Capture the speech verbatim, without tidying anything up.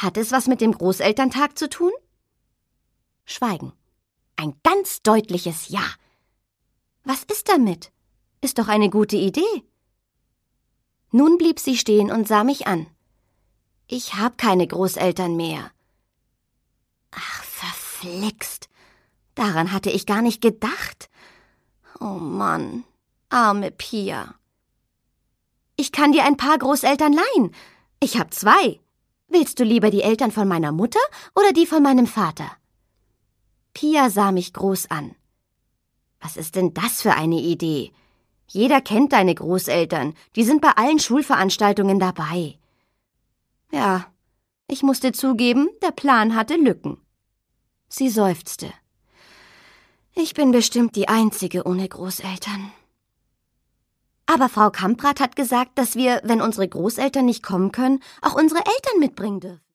Hat es was mit dem Großelterntag zu tun? Schweigen. Ein ganz deutliches Ja. Was ist damit? Ist doch eine gute Idee. Nun blieb sie stehen und sah mich an. Ich hab keine Großeltern mehr. Ach, verflixt. Daran hatte ich gar nicht gedacht. Oh Mann, arme Pia. Ich kann dir ein paar Großeltern leihen. Ich hab zwei. Willst du lieber die Eltern von meiner Mutter oder die von meinem Vater? Pia sah mich groß an. Was ist denn das für eine Idee? Jeder kennt deine Großeltern, die sind bei allen Schulveranstaltungen dabei. Ja, ich musste zugeben, der Plan hatte Lücken. Sie seufzte. Ich bin bestimmt die Einzige ohne Großeltern. Aber Frau Kamprad hat gesagt, dass wir, wenn unsere Großeltern nicht kommen können, auch unsere Eltern mitbringen dürfen.